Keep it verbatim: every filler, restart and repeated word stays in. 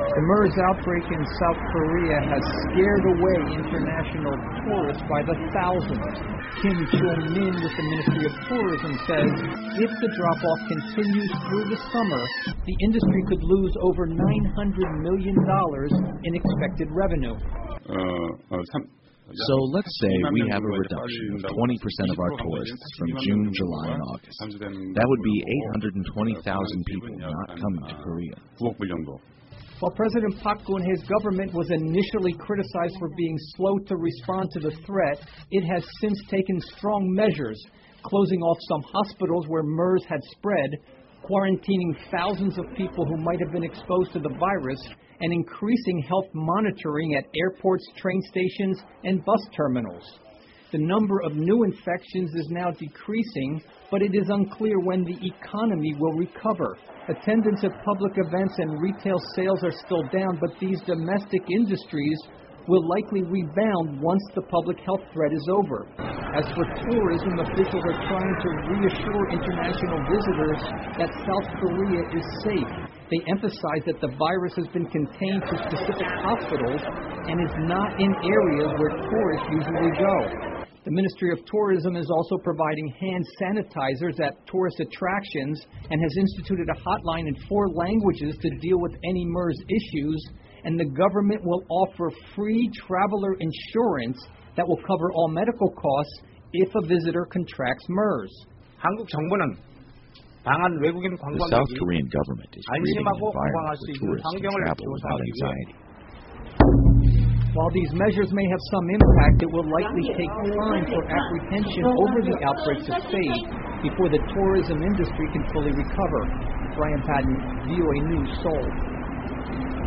The MERS outbreak in South Korea has scared away international tourists by the thousands. Kim Chul-min with the Ministry of Tourism says if the drop-off continues through the summer, the industry could lose over nine hundred million dollars in expected revenue. Uh, uh, So let's say we have a reduction of twenty percent of our tourists from June, July, and August. That would be eight hundred twenty thousand people not coming to Korea. While President Park Geun-hye's government was initially criticized for being slow to respond to the threat, it has since taken strong measures, closing off some hospitals where MERS had spread, quarantining thousands of people who might have been exposed to the virus, and increasing health monitoring at airports, train stations, and bus terminals. The number of new infections is now decreasing, but it is unclear when the economy will recover. Attendance at public events and retail sales are still down, but these domestic industries will likely rebound once the public health threat is over. As for tourism, officials are trying to reassure international visitors that South Korea is safe. They emphasize that the virus has been contained to specific hospitals and is not in areas where tourists usually go. The Ministry of Tourism is also providing hand sanitizers at tourist attractions and has instituted a hotline in four languages to deal with any MERS issues, and the government will offer free traveler insurance that will cover all medical costs if a visitor contracts MERS. 한국 정부는 방한 외국인 The 관광객이 South Korean government is creating an 안심하고 environment 관광할 수 where 있는 tourists can 환경을 travel without 조성하기 위해 anxiety. While these measures may have some impact, it will likely take time for apprehension over the outbreak to fade before the tourism industry can fully recover. Brian Patton, V O A News, Seoul.